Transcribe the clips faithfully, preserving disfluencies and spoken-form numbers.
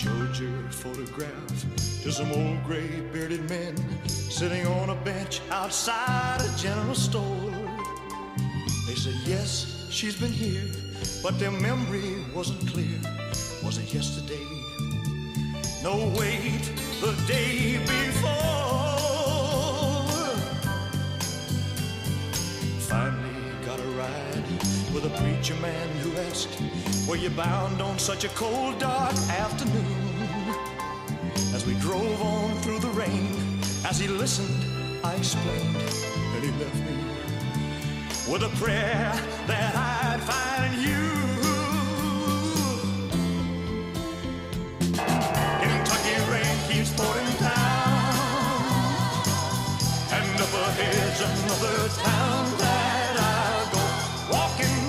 showed your photograph to some old gray bearded men sitting on a bench outside a general store. They said, yes, she's been here, but their memory wasn't clear. Was it yesterday? No, wait, the day before. Finally got a ride with a preacher man who asked, were you bound on such a cold, dark afternoon? As we drove on through the rain, as he listened, I explained, and he left me with a prayer that I'd find you. Kentucky rain keeps pouring down, and up ahead's another town that I'll go walking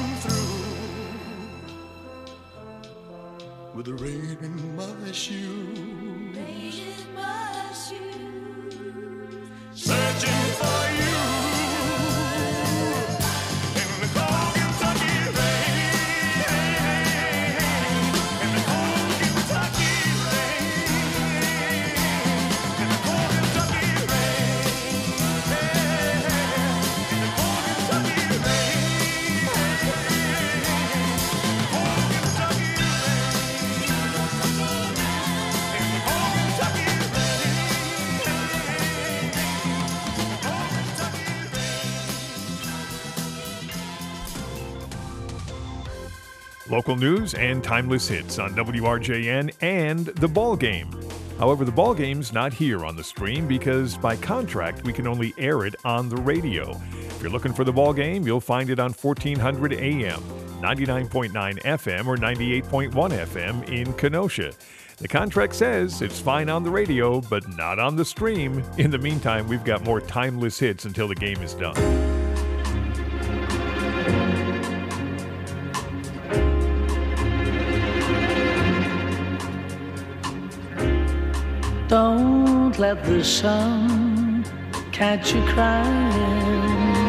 through with the rain in my shoes. Rain in my shoes. Searching for you. Local news and timeless hits on W R J N and The Ball Game. However, The Ball Game's not here on the stream because by contract we can only air it on the radio. If you're looking for The Ball Game, you'll find it on fourteen hundred A M, ninety-nine point nine F M, or ninety-eight point one F M in Kenosha. The contract says it's fine on the radio, but not on the stream. In the meantime, we've got more timeless hits until the game is done. Don't let the sun catch you crying.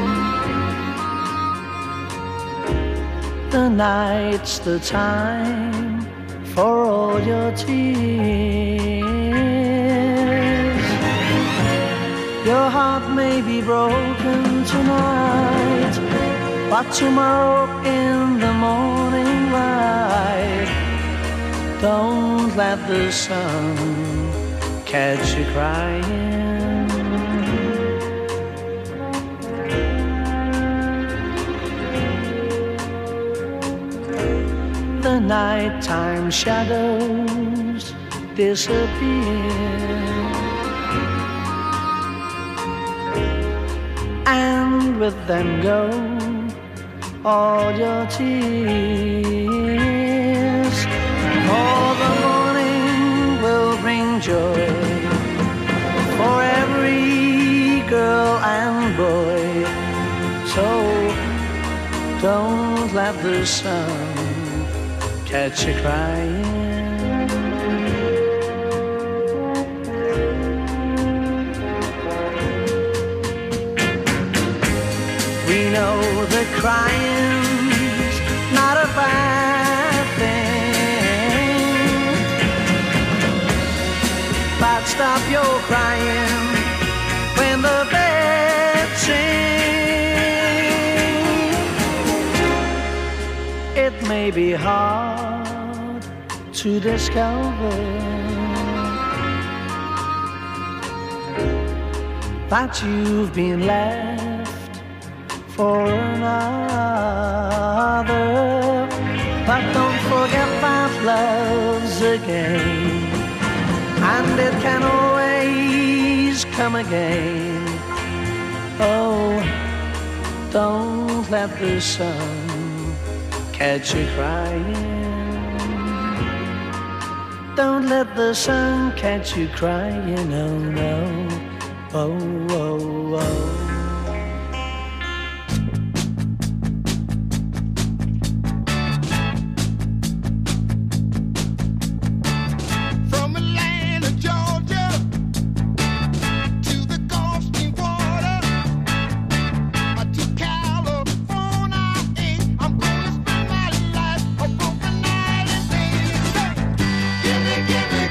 The night's the time for all your tears. Your heart may be broken tonight, but tomorrow in the morning light, don't let the sun catch you crying. The nighttime shadows disappear, and with them go all your tears. For the morning will bring joy for every girl and boy. So don't let the sun catch you crying. We know that crying's not a bad thing, but stop your crying when the birds sing. It may be hard to discover that you've been left for another, but don't forget that love's a game, and it can always come again. Oh, don't let the sun catch you crying. Don't let the sun catch you crying, oh no, oh, oh, oh. Give me, give me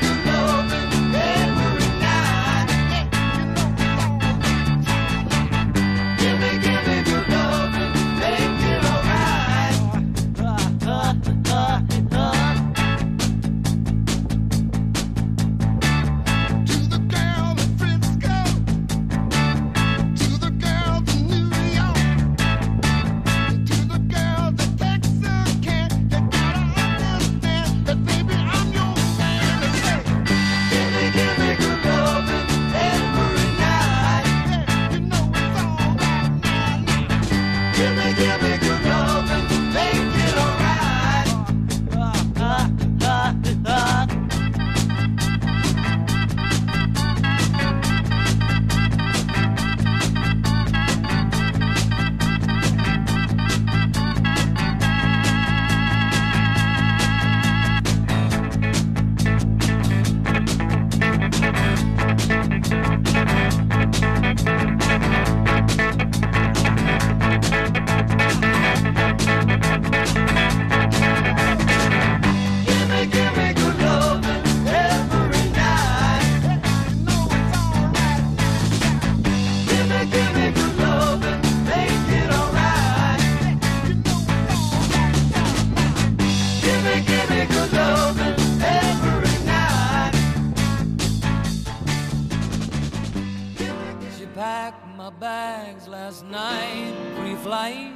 bags last night, pre-flight.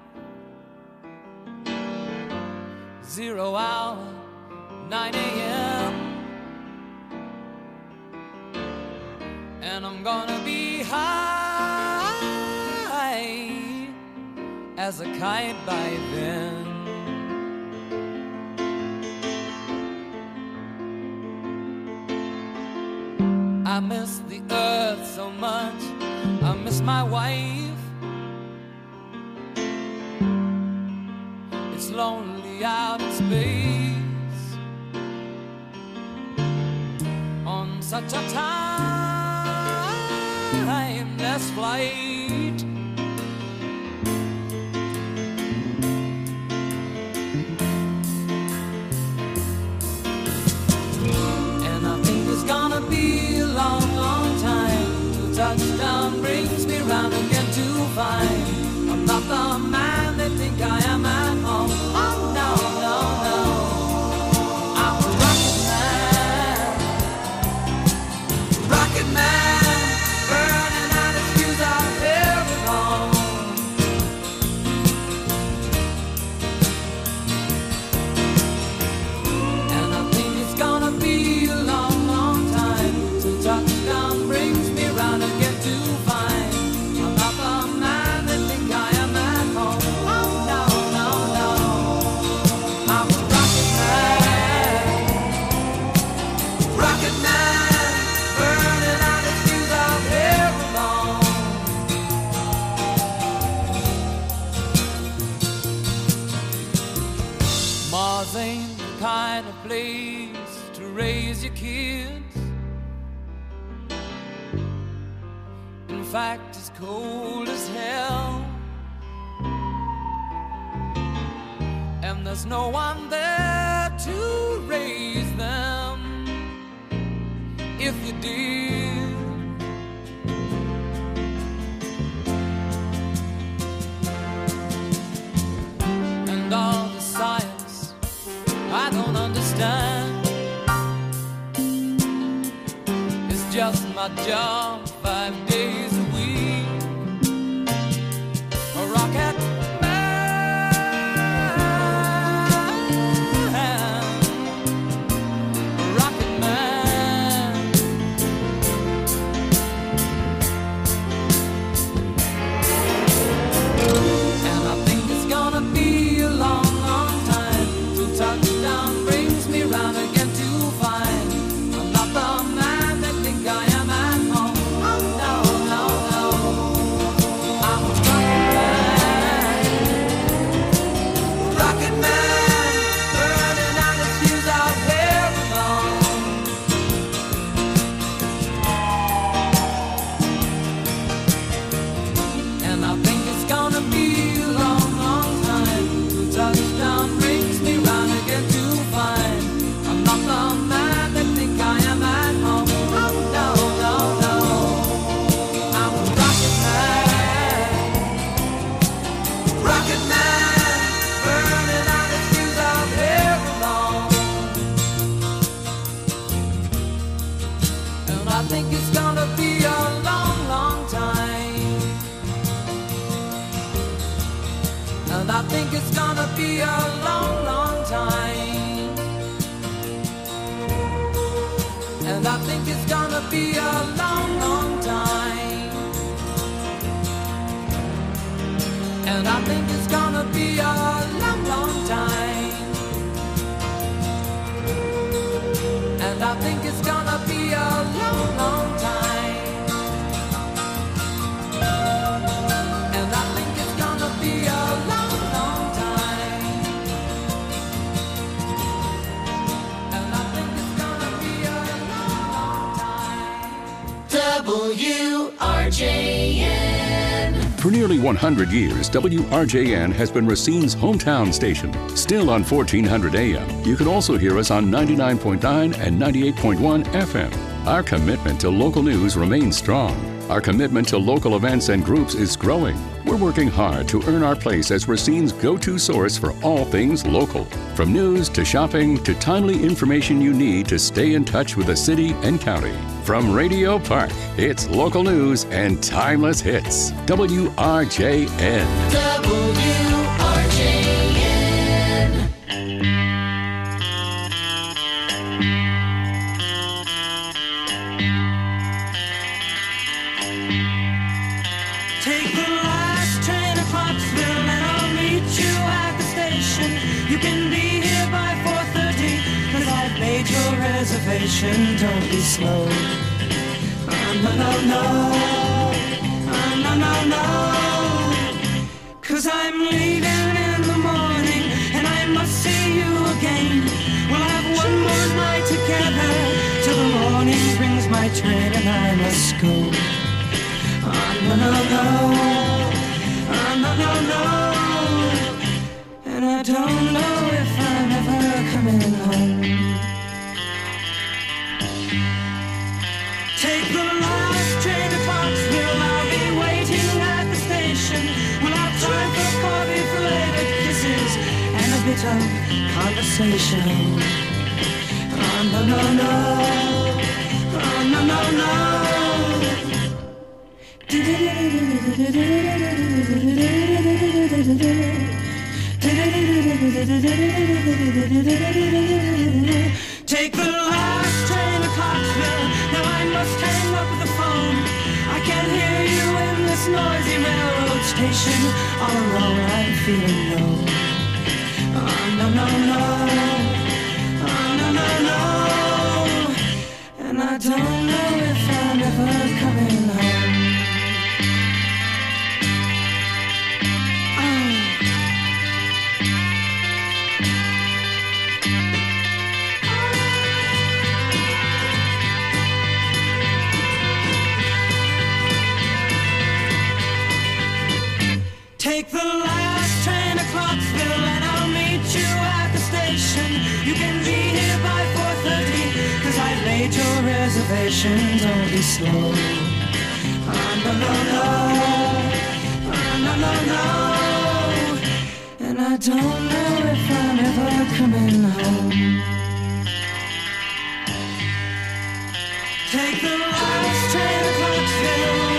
Zero hour, nine a.m. And I'm gonna be high as a kite by then. I miss the earth so much, I miss my wife. It's lonely out in space on such a timeless flight. And I think it's gonna be a long, long time till touchdown brings me round again to find I'm not the man they think I am at home. Oh no, no, no, I'm a rocket man, rocket man, burning out his fuse out there at home. And I think it's gonna be a long, long time till touchdown brings me round again to find I'm not the man they think I am at home. Oh no, no, no, I'm a rocket man, rocket man, burning out his fuse out there alone. Mars ain't the kind of place to raise your kids. In fact, it's cold as hell, and there's no one there to raise them if you did. And all the science I don't understand, it's just my job five days a week. A rocket man, a rocket man. And I think it's gonna be a long, long time till touchdown brings me round again to find I'm not the man they think I am at home. Oh no, no, no, I'm a rocket man, rocket man, burning out his fuse out there alone. And I think it's gonna be a long, long time till touchdown brings me round again to find I'm not the man they think I am at home. Oh no, no, no, I'm a rocket man, rocket man, burning out his fuse out there alone. And I think it's gonna be a long, long time. And I think it's gonna be a long, long time. And I think it's gonna be a long, long time. And I think it's gonna be a long, long time. And I think it's gonna be a long, long time. And I think it's gonna be a long, long time. And I think it's gonna be a long, long time. W R J N. For nearly one hundred years, W R J N has been Racine's hometown station. Still on fourteen hundred A M. You can also hear us on ninety-nine point nine and ninety-eight point one F M. Our commitment to local news remains strong. Our commitment to local events and groups is growing. We're working hard to earn our place as Racine's go-to source for all things local. From news to shopping to timely information you need to stay in touch with the city and county. From Radio Park, it's local news and timeless hits. W R J N. W R J N. Take the last train to Clarksville and I'll meet you at the station. You can be here by four thirty, cause I've made your reservation. Don't be slow. Oh, no, no, no. Oh, no, no, no. Cause I'm leaving in the morning and I must see you again. We'll have one more night together till the morning brings my train and I must go. Oh, no, no, no. Oh, no, no, no. And I don't know if I'm ever coming home. Take the last train to Clarksville. I'll be waiting at the station. We'll have time for coffee, flavored kisses, and a bit of conversation. Oh, no, no, no. Oh, no, no, no. Take the last train to Clarksville. Now I must hang up the phone. I can't hear you in this noisy railroad station. All alone I'm feeling low. Oh, no, no, no. Oh, no, no, no. And I don't know if I'm ever coming home. Take the last train to Clarksville and I'll meet you at the station. You can be here by four thirty, cause I've made your reservation. Don't be slow. Oh, no, no, no. Oh, no, no, no. And I don't know if I'm ever coming home. Take the last train to Clarksville.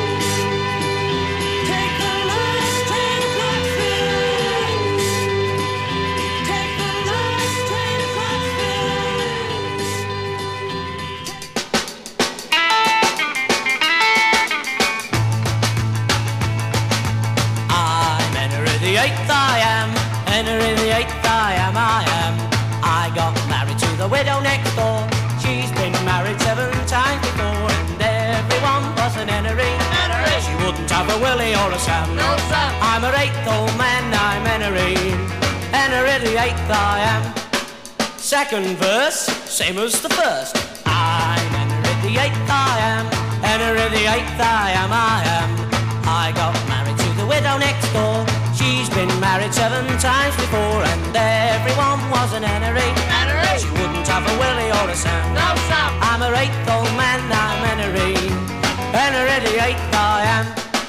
Eighth I am, Henry the eighth I am, I am. I got married to the widow next door. She's been married seven times before, and everyone was an Henry. Henry. She wouldn't have a Willie or a Sam. No Sam. I'm her eighth old man, I'm Henry. Henry the eighth I am. Second verse, same as the first. I'm Henry the eighth I am, Henry the eighth I am, I am. I got married to the widow next door. She's been married seven times before, and everyone was an Henry. Henry. She wouldn't have a Willie or a Sam. No Sam. I'm her eighth old man, I'm Henry. Henry the eighth I am.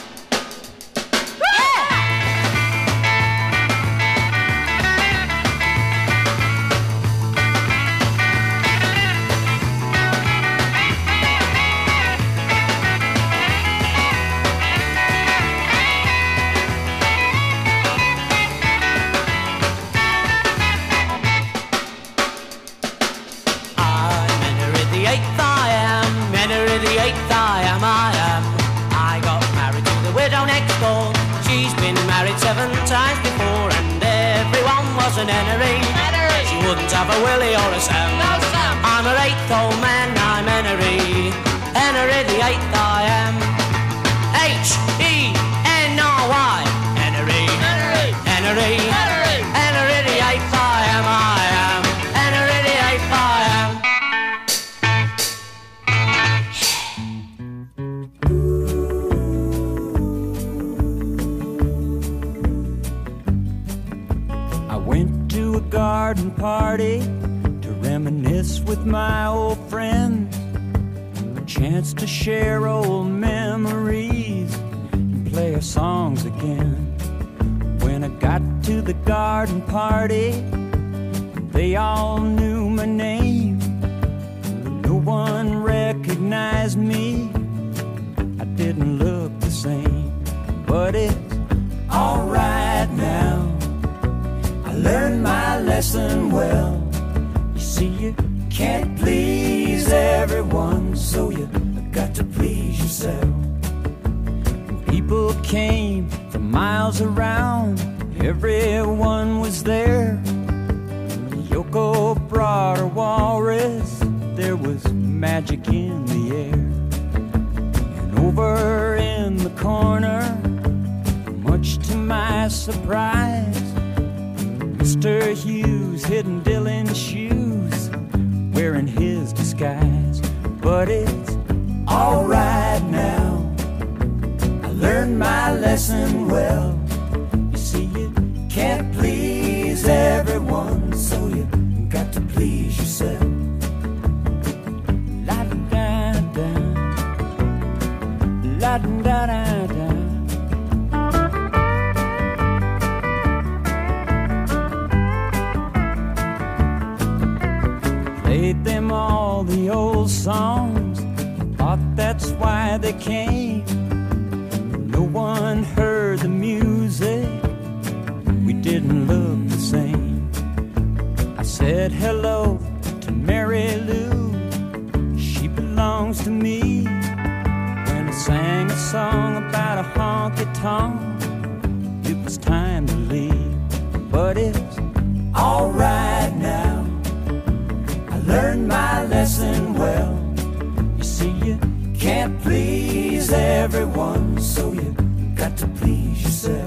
Seven times before, and everyone was an Henry. Henry. She wouldn't have a Willie or a Sam. No Sam. I'm her eighth old man, I'm Henry. Henry the eighth I am. H E N R Y. Henry. Henry. Henry. Henry. Henry the eighth I am, I am. Henry the eighth I am. Garden party to reminisce with my old friends, a chance to share old memories and play a their songs again. When I got to the garden party, they all knew my name. No one recognized me. I didn't look the same, but it's alright now. I learned my lesson well. You see, you can't please everyone, so you got to please yourself. People came from miles around, everyone was there. Yoko brought her walrus, there was magic in the air. And over in the corner, much to my surprise, Mister Hughes hidden Dylan's shoes, wearing his disguise. But it's alright now, I learned my lesson well. You see, you can't please everyone, so you got to please yourself. La da da da, la da da da. Played them all the old songs, thought that's why they came. No one heard the music, we didn't look the same. I said hello to Mary Lou, she belongs to me. When I sang a song about a honky-tonk, it was time to leave. But it's alright now, I learned my lesson well. You see, you can't please everyone, so you got to please yourself.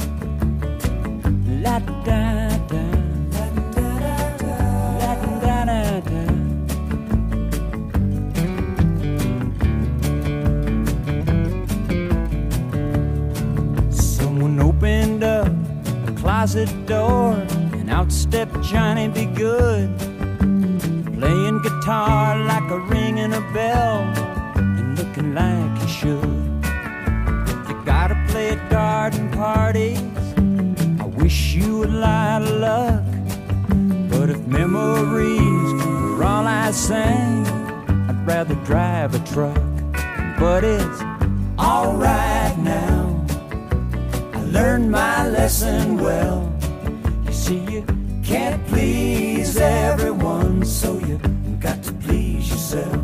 La da da, la da da da, la da da da. Someone opened up a closet door, and out stepped Johnny B. Good, playing guitar like a ringing a bell, and looking like he should. If you gotta play at garden parties, I wish you a lot of luck. But if memories were all I sang, I'd rather drive a truck. But it's alright now, I learned my lesson well. You see, you can't please everyone, so you got to please yourself.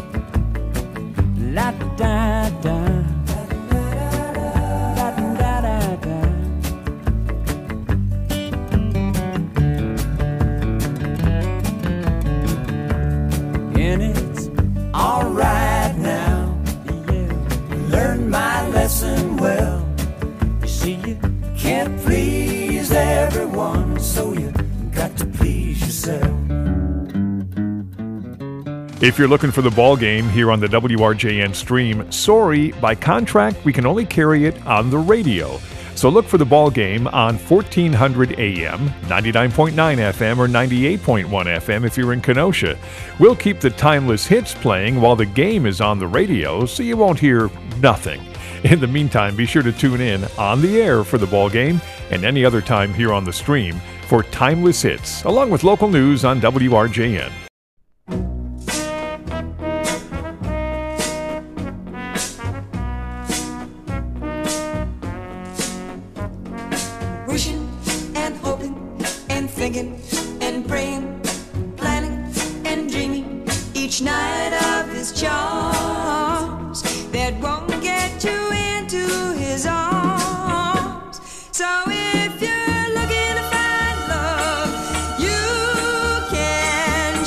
La da da, la da da da da. And it's alright now, yeah, learned my lesson well. You see, you can't please everyone, so you got to please yourself. If you're looking for the ball game here on the W R J N stream, sorry, by contract we can only carry it on the radio. So look for the ball game on fourteen hundred A M, ninety-nine point nine F M, or ninety-eight point one F M if you're in Kenosha. We'll keep the timeless hits playing while the game is on the radio, so you won't hear nothing. In the meantime, be sure to tune in on the air for the ball game and any other time here on the stream for timeless hits, along with local news on W R J N. Wishing and hoping and thinking and praying, planning and dreaming each night of his charms that won't get you into his arms. So if you're looking to find love, you can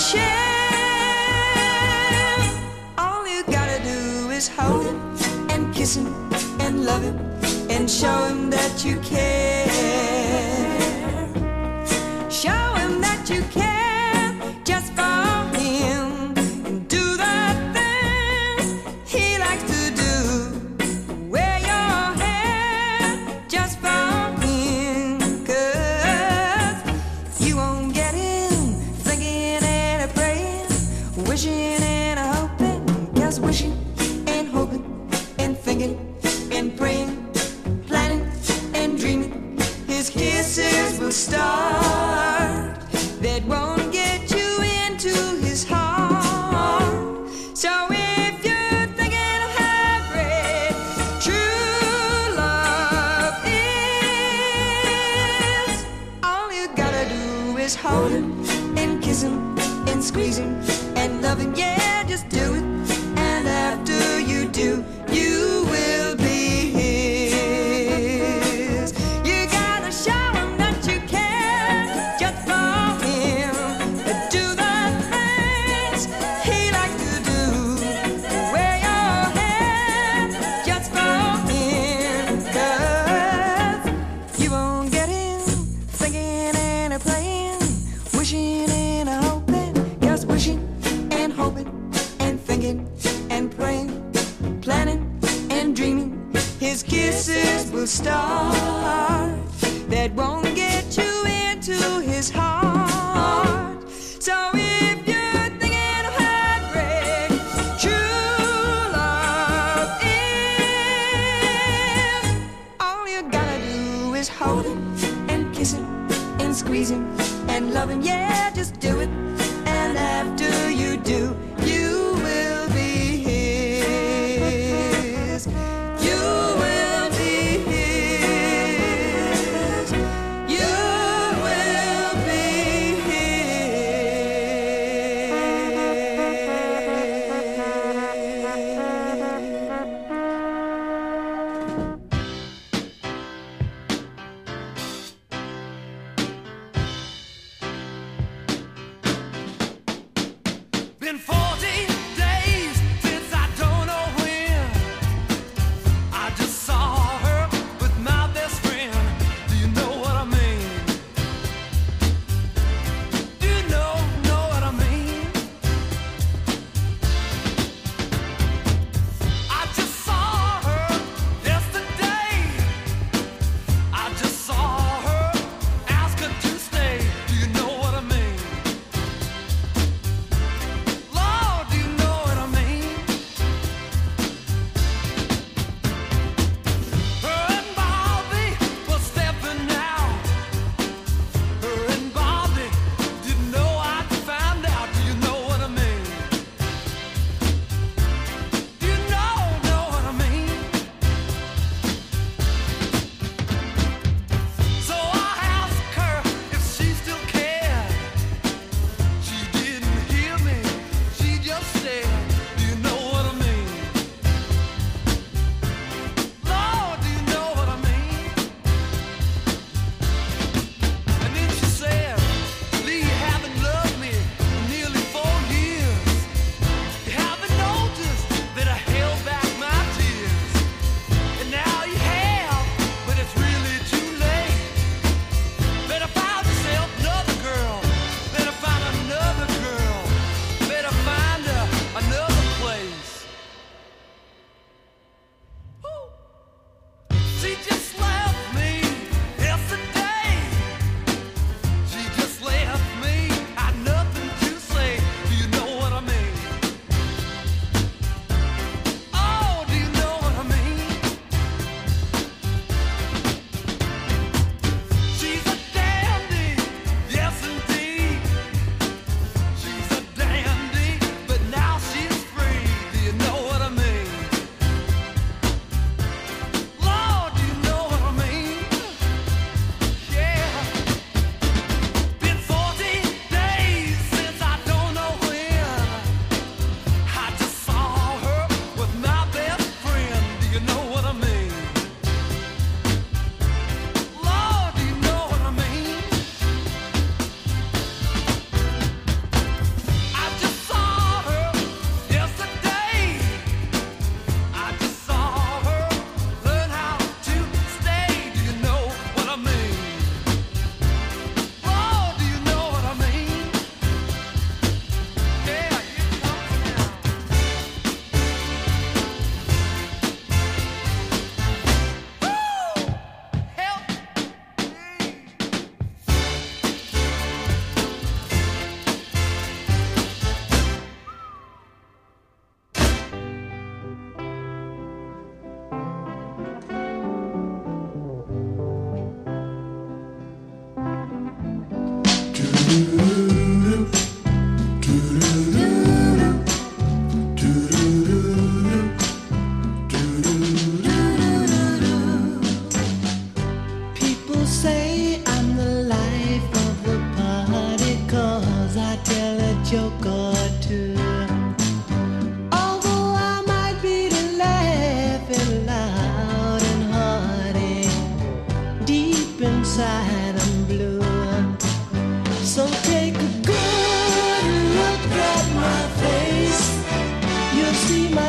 share. All you gotta do is hold him and kiss him and love him and show him that you care. Show him that you care just for him, and do the things he likes to do. Wear your hair just for him, 'cause you won't get him thinking and a praying, wishing and a hoping, just wishing and hoping and thinking and praying. squeezing and loving, yeah, just do it. And after you do, you will be his. You gotta show him that you care just for him. Do the things he likes to do. Wear your hair just for him. 'Cause you won't get him thinking and a playing, wishing and a hoping, just wishing and hoping and thinking and praying, planning and dreaming. His kisses will start that won't get you into his heart. So if you're thinking of heartbreak, true love is. All you gotta do is hold him and kiss him and squeeze him and love him, yeah, just do it. And after you do, you will be his. You will be his. You will be Been forty days since I don't know when I just saw her with my best friend. Do you know what I mean? Do you know, know what I mean? I just saw her yesterday. I just saw her, ask her to stay. Do you know what I mean? Lord,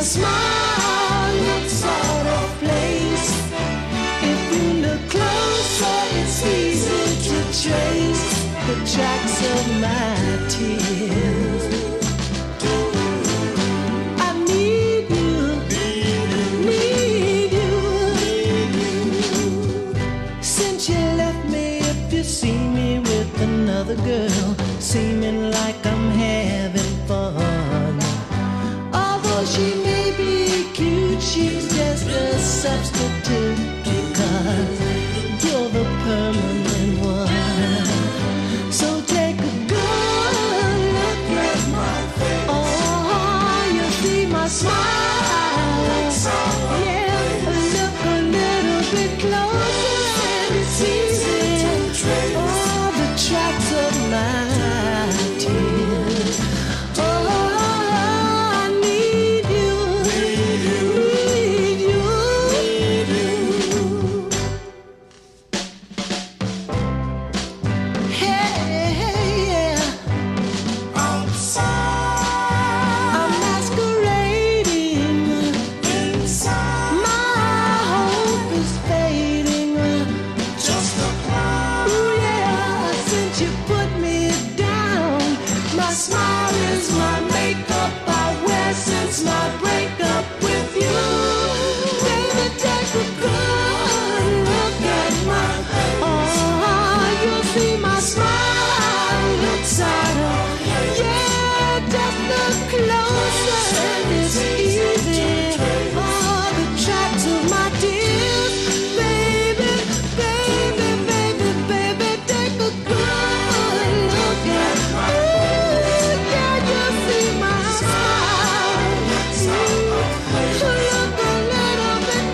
smile looks out of place. If you look closer, it's easy to trace the tracks of my tears. I need you, need you. Since you left me, if you see me with another girl, seeming like I'm having fun. Although she may be cute, she's just a substitute, because you're the permanent one. So take a good look at my face. Oh, you see my smile. Yeah, look a little bit closer and it's easy to trace all the tracks of my tears. Oh, I need you, need you, need you. Hey, yeah. Outside, I'm masquerading. Inside, my hope is fading. Just a cloud. Ooh, yeah, since you put me down, my smile is my makeup I wear since my breakup with you. Baby, take a good look at my face. Oh, you'll see my smile looks out of, yeah, just look closer and it's easy. Oh, the tracks of my tears. Baby, baby, baby, baby, take a good look at my face. Yeah, you'll see my smile. Look a little bit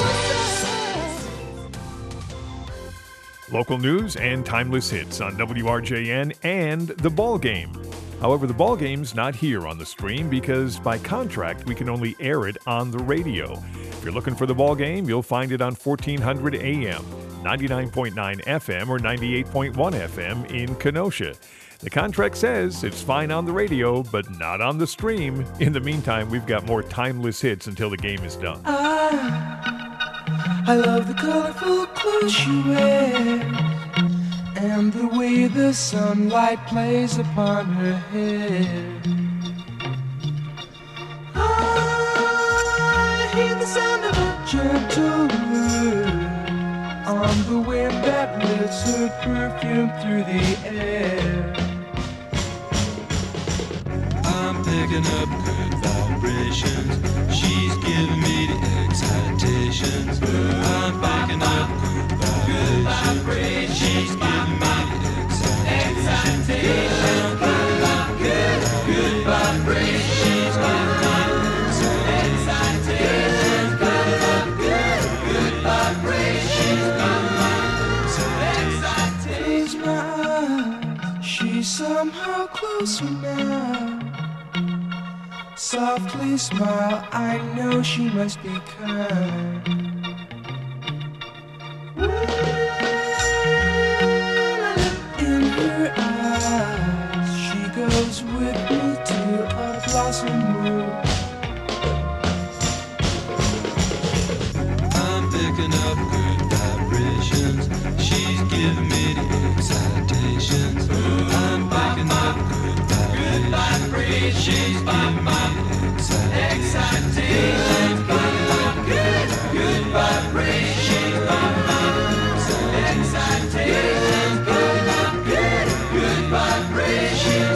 closer. Local news and timeless hits on W R J N and The Ball Game. However, The Ball Game's not here on the stream because by contract we can only air it on the radio. If you're looking for The Ball Game, you'll find it on fourteen hundred A M, ninety-nine point nine F M, or ninety-eight point one F M in Kenosha. The contract says it's fine on the radio, but not on the stream. In the meantime, we've got more timeless hits until the game is done. I, I love the colorful clothes she wears and the way the sunlight plays upon her hair. I hear the sound of a gentle word on the wind that lifts her perfume through the air. I'm picking up good vibrations. She's giving me the excitations. I'm picking up good vibrations. She's giving me the excitations. Good, good vibrations. She's giving me the excitations. Good, good vibrations. Close my eyes. She's somehow closer now. Softly smile, I know she must be kind. In her eyes, she goes with me to a blossom room. I'm picking up good vibrations. She's giving me the excitations. I'm picking up good vibrations. She's giving me excitations. Good, good vibrations. Excitations. Good, good, good vibrations.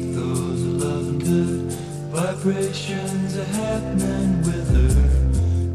Vibrations are happening with her.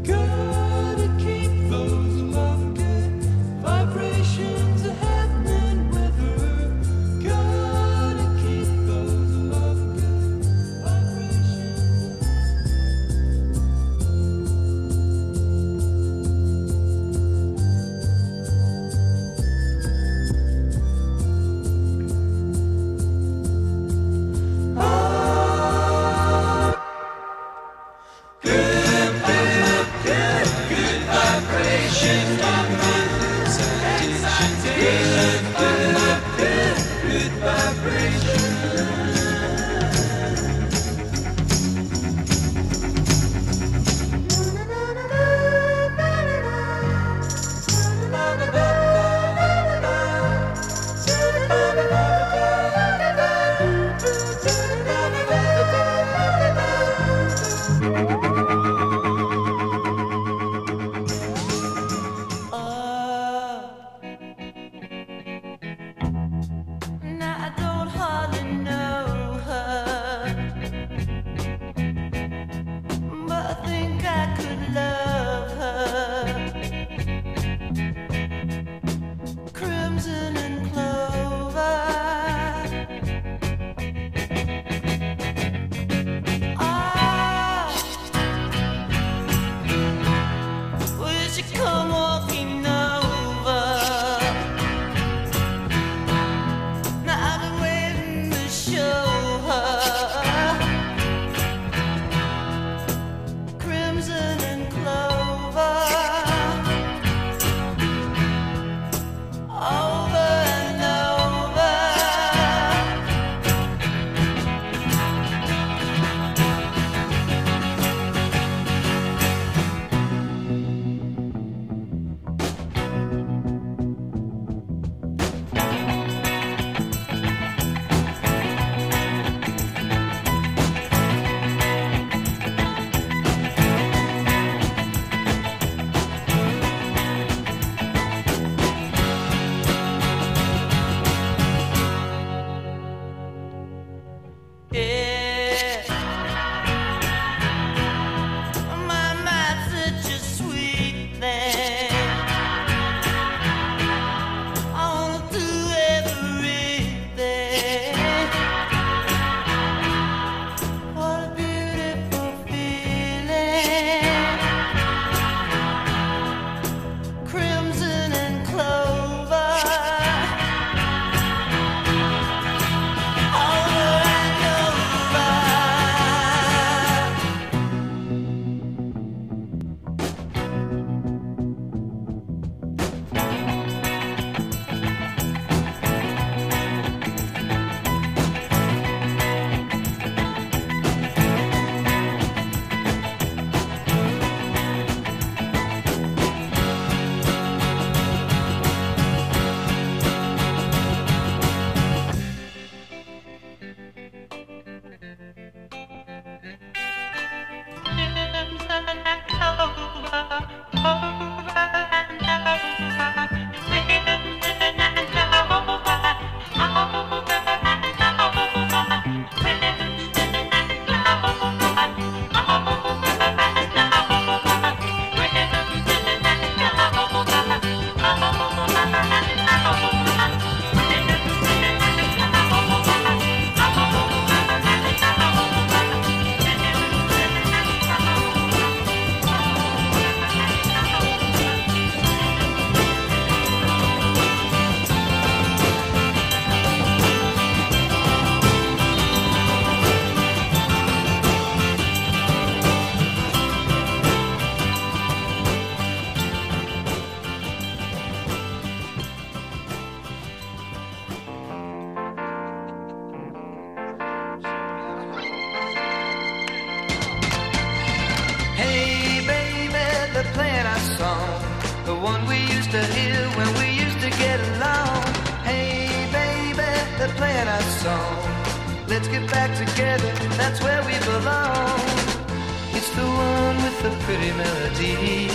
one we used to hear when we used to get along. Hey baby, they're playing our song. Let's get back together, that's where we belong. It's the one with the pretty melody.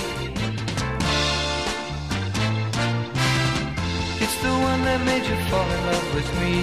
It's the one that made you fall in love with me.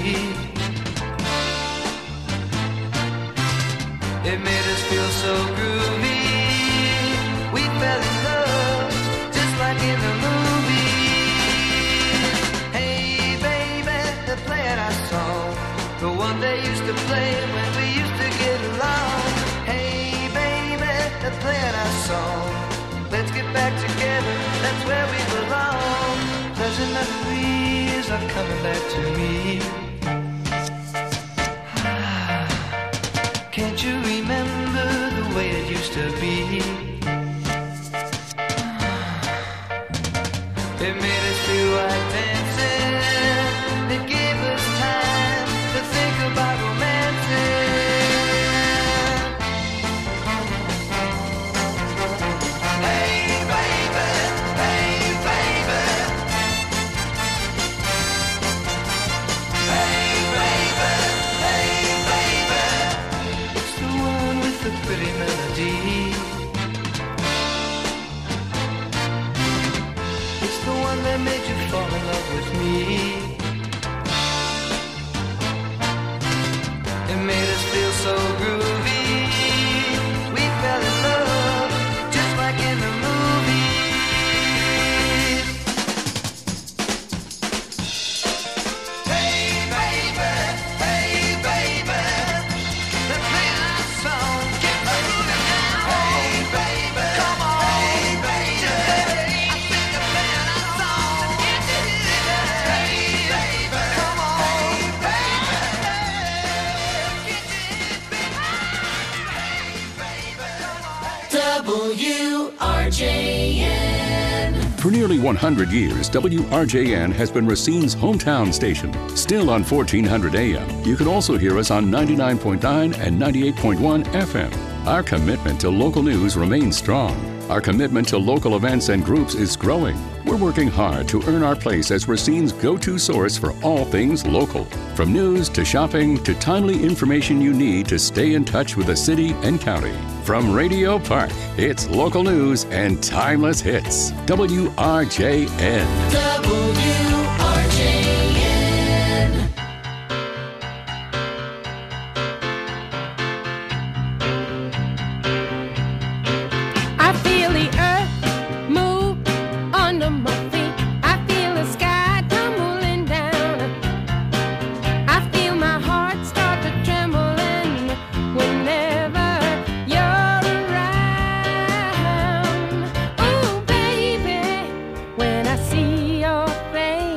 It made us feel so groovy. We fell in love, just like in the movies. Hey baby, they're playing our song, the one they used to play when we used to get along. Hey baby, they're playing our song. Let's get back together, that's where we belong. Pleasant memories are coming back to me. Can't you remember the way it used to be? It made us feel like dancing. It gave us time to think about romancing. Hey baby, hey baby. Hey baby, hey baby. It's the one with the pretty melody. It's the one that made you fall in love with me. It made us feel so groovy. We fell in love, just like in the movies. Hey baby, hey baby. They're playing our song, get moving now. Hey baby, come on. Hey baby, I think they're playing our song. Hey baby, come on. Hey W R J N. For nearly one hundred years, W R J N has been Racine's hometown station. Still on fourteen hundred A M, you can also hear us on ninety-nine point nine and ninety-eight point one F M. Our commitment to local news remains strong. Our commitment to local events and groups is growing. We're working hard to earn our place as Racine's go-to source for all things local. From news to shopping to timely information you need to stay in touch with the city and county. From Radio Park, it's local news and timeless hits. W R J N. W R J N. I feel the earth move under my feet. I feel the sky tumbling down. I feel my heart start to trembling whenever you're around. Oh, baby, when I see your face.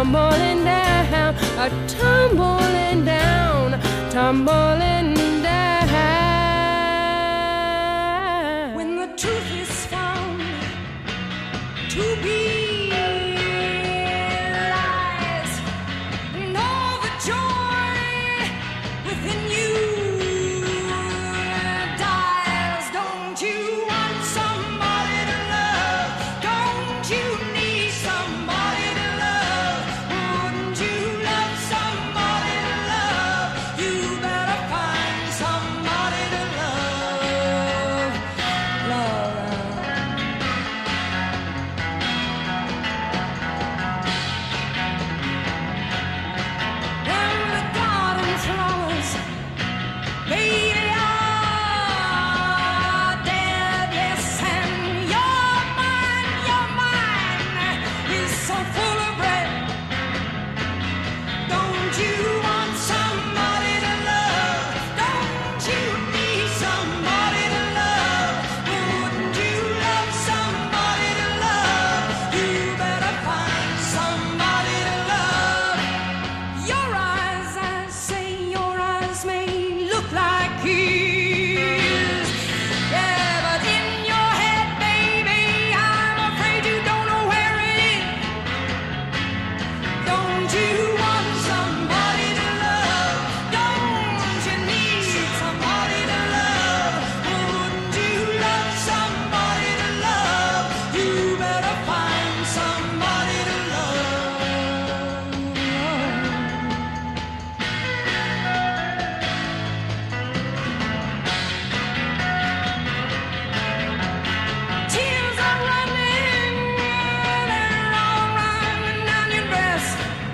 tumbling down, a tumbling down, tumbling down. When the truth is found to be lies, and all the joy within you dies. Don't you want somebody to love? Don't you need somebody to love? Wouldn't you love somebody to love? You better find somebody to love. Love. And the garden flowers, they are dead, yes, and your mind, your mind is so full of bread. Don't you want somebody to love? Don't you need somebody to love? Wouldn't you love somebody to love? You better find somebody to love. Your eyes, I say, your eyes may look like his. Yeah, but in your head, baby, I'm afraid you don't know where it is. Don't you want somebody to love? Don't you need somebody to love? Wouldn't you love somebody to love? You better find somebody to love. Tears are running, they're all running down your dress.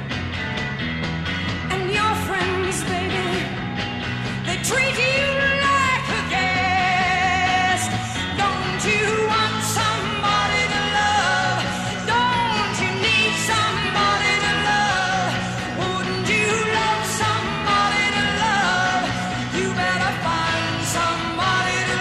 And your friends, baby, they treat you like a guest. Don't you want somebody to love? Don't you need somebody to love? Wouldn't you love somebody to love? You better find somebody to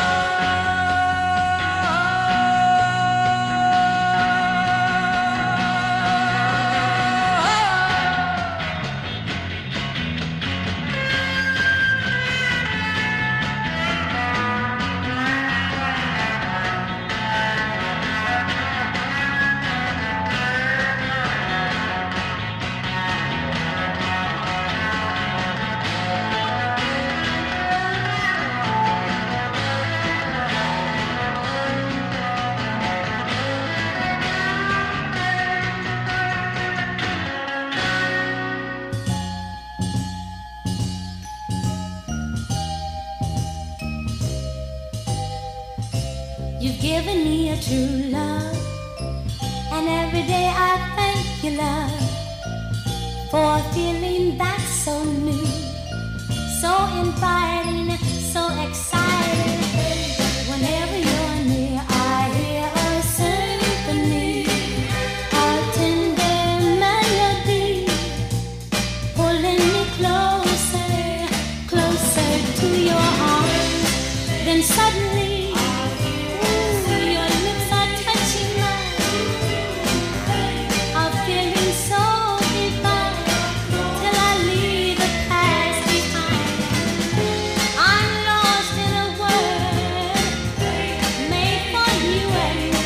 You've given me a true love, and every day I thank you, love, for a feeling that's so new, so inviting, so exciting. Whenever you're near, I hear a symphony, a tender melody, pulling me closer, closer to your arms. Then suddenly, your lips are touching mine, a feeling so divine, till I leave the past behind. I'm lost in a world made for you and me.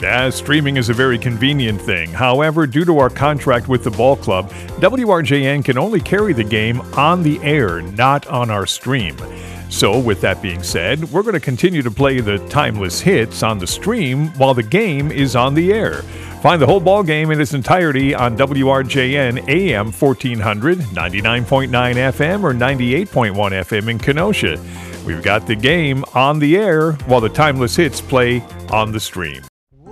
Yeah, streaming is a very convenient thing. However, due to our contract with the ball club, W R J N can only carry the game on the air, not on our stream. So, with that being said, we're going to continue to play the timeless hits on the stream while the game is on the air. Find the whole ball game in its entirety on W R J N A M fourteen hundred, ninety-nine point nine F M, or ninety-eight point one F M in Kenosha. We've got the game on the air while the timeless hits play on the stream.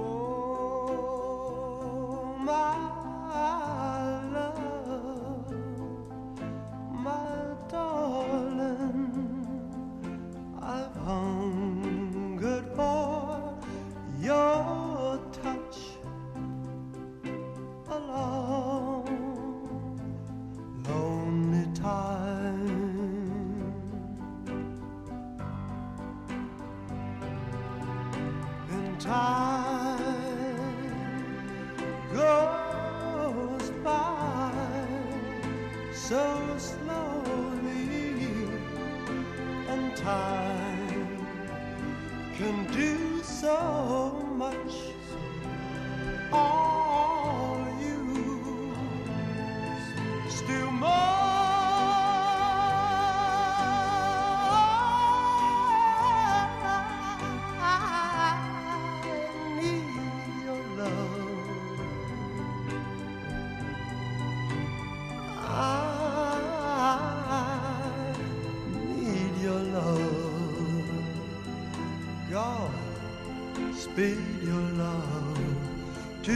Speed your love to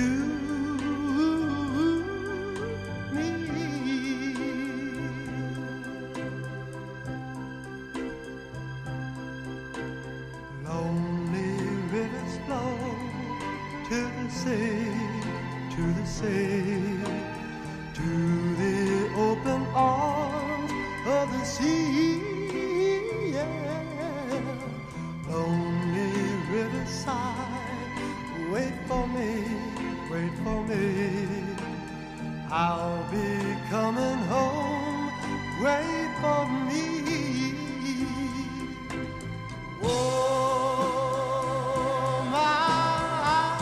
me. Lonely rivers flow to the sea, to the sea, to the open arms of the sea. Yeah. Lonely riverside, wait for me, wait for me. I'll be coming home, wait for me. Oh, my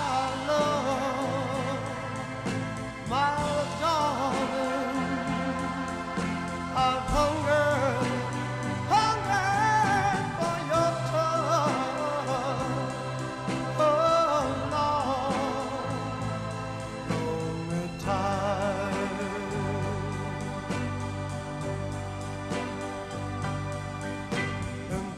love, my darling, I've hungered, hungered for your touch. Oh, Lord, lonely time. And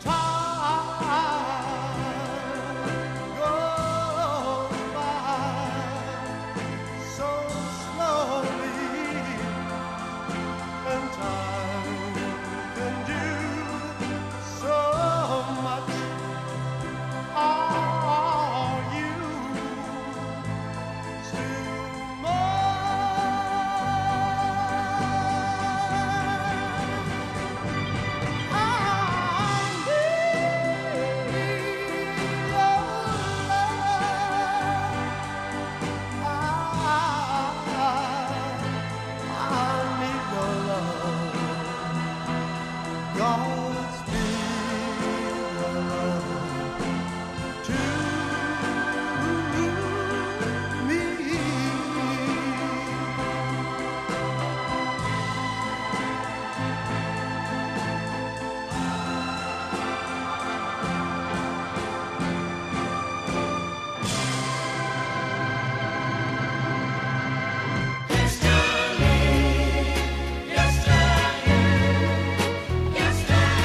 time goes by so slowly, and time can do so much. Are you still Yesterday, yesterday,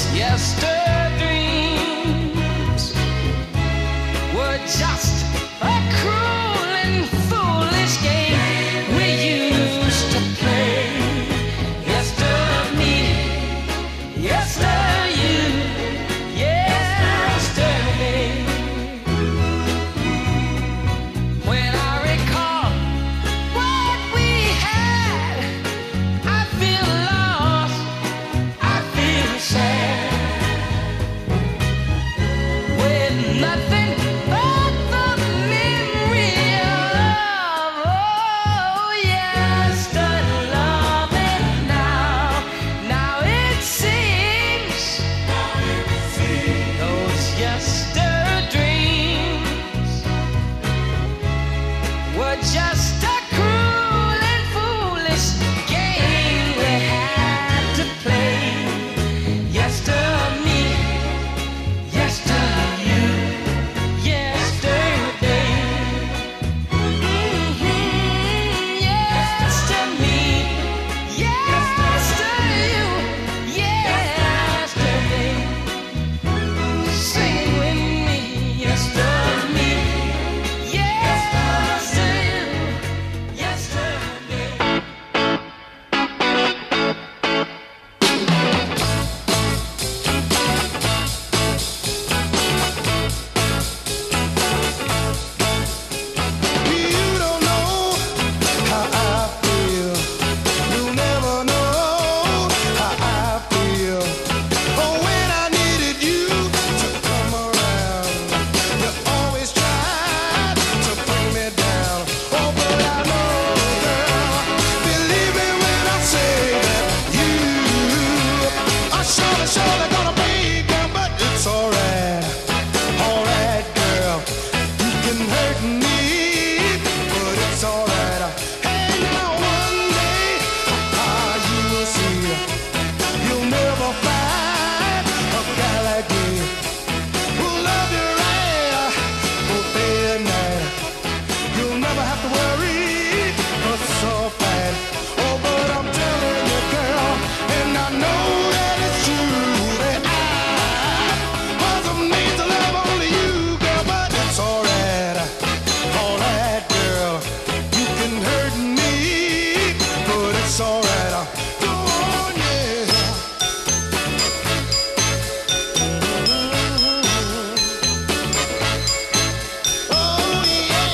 Yesterday dreams were just a cruel and foolish game we used to play. Yesterday me, yesterday you, yesterday. When I recall what we had, I feel lost, I feel sad. With nothing but the memory of oh yesterday loving now. Now it seems those yesterday dreams were just a cruel and foolish game we had to play. Yesterday me, yesterday you, yesterday. Mhm. Yesterday me, yesterday you, yesterday. Sing with me, yesterday me, yesterday you, yesterday. You don't know how I feel. You'll never know how I feel. Oh, when I needed you to come around, you always tried to bring me down. Oh, but I know, girl, believe me when I say that you are surely, surely gonna break down, but it's alright, alright, girl. You can hurt me, but it's alright. Hey, now one day, ah, you will see, you'll never find a guy like me who'll love you right, both day and night. You'll never have to worry, cause it's all fine. Oh, but I'm telling you, girl, and I know that it's true that I wasn't made to love only you, girl, but it's alright, alright, girl. You can hurt me, but it's alright. Go on, yeah. Oh, yeah.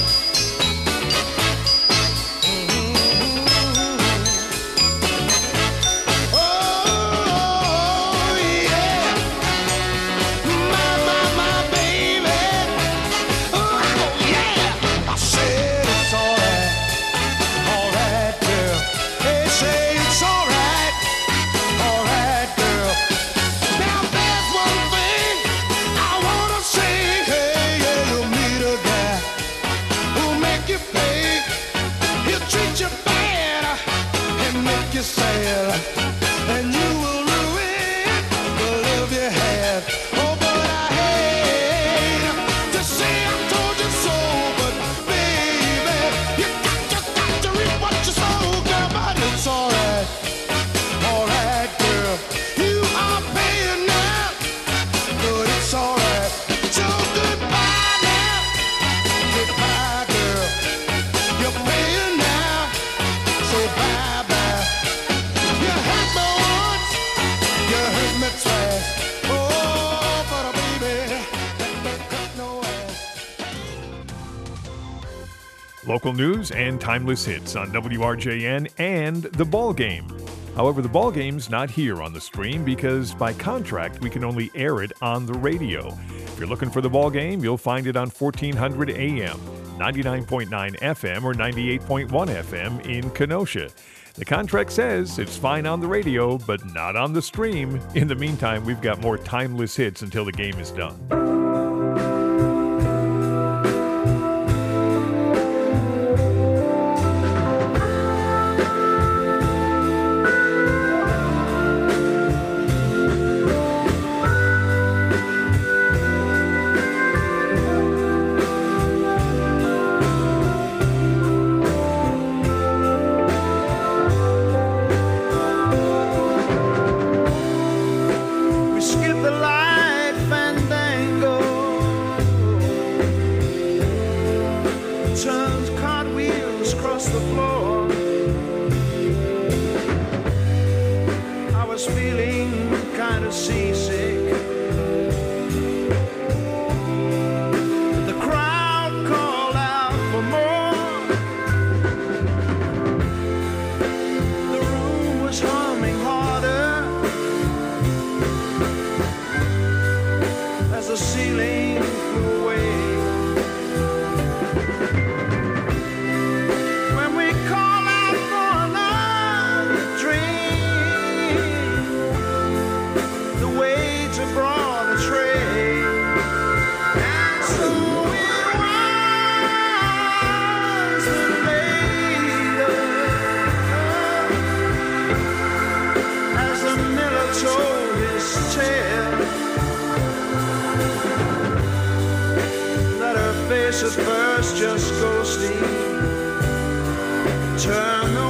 Oh, yeah. My, my, my baby. Oh, yeah. I said it's alright, alright, girl. They say it's alright, alright, girl. Now there's one thing I wanna say. Hey, yeah, you'll meet a guy who'll make you pay. He'll treat you bad and make you sad, and you will ruin the love you had. Oh, but I hate to say I told you so, but baby, you got, you got to reap what you sow, girl. But it's alright, alright, girl. You are paying now, but it's alright. So goodbye now, goodbye, girl. You're paying now, so bye bye. You hurt me once, you hurt me twice. Oh, but uh, baby, that don't cut no ass. Local news and timeless hits on W R J N and The Ball Game. However, The Ball Game's not here on the stream because by contract we can only air it on the radio. If you're looking for The Ball Game, you'll find it on fourteen hundred A M, ninety-nine point nine F M, or ninety-eight point one F M in Kenosha. The contract says it's fine on the radio, but not on the stream. In the meantime, we've got more timeless hits until the game is done. tell that her face at first just ghostly. Turn the